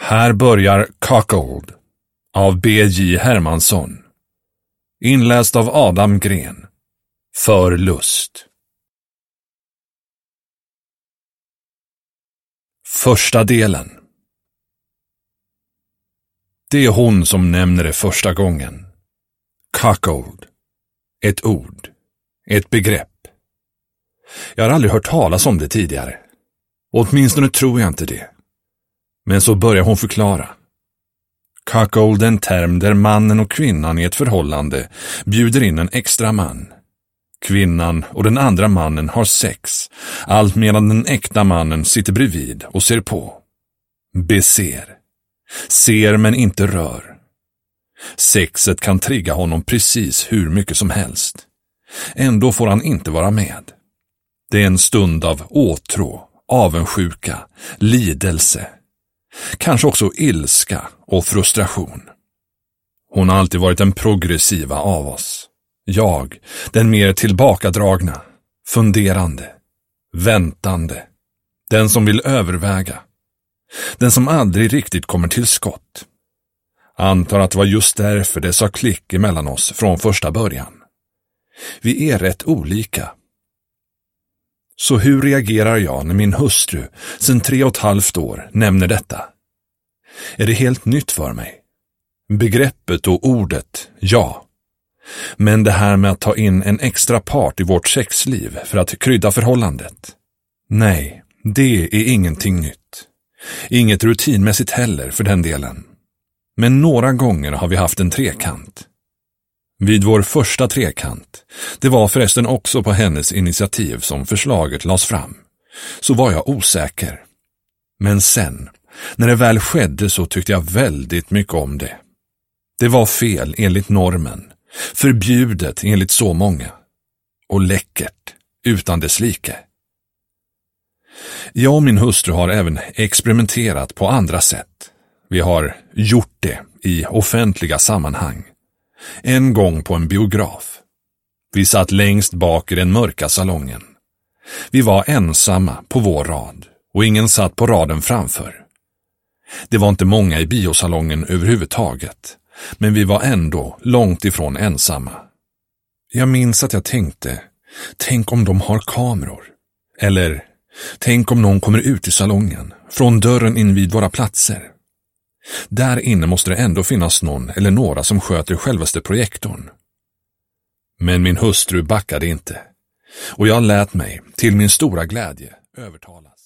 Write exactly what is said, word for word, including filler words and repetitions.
Här börjar Cuckold av B J Hermansson. Inläst av Adam Gren. För lust. Första delen. Det är hon som nämner det första gången. Cuckold. Ett ord. Ett begrepp. Jag har aldrig hört talas om det tidigare. Åtminstone tror jag inte det. Men så börjar hon förklara. Cuckold är en term där mannen och kvinnan i ett förhållande bjuder in en extra man. Kvinnan och den andra mannen har sex, allt medan den äkta mannen sitter bredvid och ser på. Beser. Ser men inte rör. Sexet kan trigga honom precis hur mycket som helst. Ändå får han inte vara med. Det är en stund av åtrå, avundsjuka, lidelse. Kanske också ilska och frustration. Hon har alltid varit den progressiva av oss. Jag, den mer tillbakadragna, funderande, väntande. Den som vill överväga. Den som aldrig riktigt kommer till skott. Antar att det var just därför det sa klick emellan oss från första början. Vi är rätt olika. Så hur reagerar jag när min hustru sedan tre och ett halvt år nämner detta? Är det helt nytt för mig? Begreppet och ordet, ja. Men det här med att ta in en extra part i vårt sexliv för att krydda förhållandet? Nej, det är ingenting nytt. Inget rutinmässigt heller för den delen. Men några gånger har vi haft en trekant. Vid vår första trekant, det var förresten också på hennes initiativ som förslaget lades fram, så var jag osäker. Men sen, när det väl skedde så tyckte jag väldigt mycket om det. Det var fel enligt normen, förbjudet enligt så många, och läckert utan dess like. Jag och min hustru har även experimenterat på andra sätt. Vi har gjort det i offentliga sammanhang. En gång på en biograf. Vi satt längst bak i den mörka salongen. Vi var ensamma på vår rad och ingen satt på raden framför. Det var inte många i biosalongen överhuvudtaget, men vi var ändå långt ifrån ensamma. Jag minns att jag tänkte, tänk om de har kameror. Eller, tänk om någon kommer ut i salongen, från dörren in vid våra platser. Där inne måste det ändå finnas någon eller några som sköter självaste projektorn. Men min hustru backade inte. Och jag lät mig, till min stora glädje, övertalas.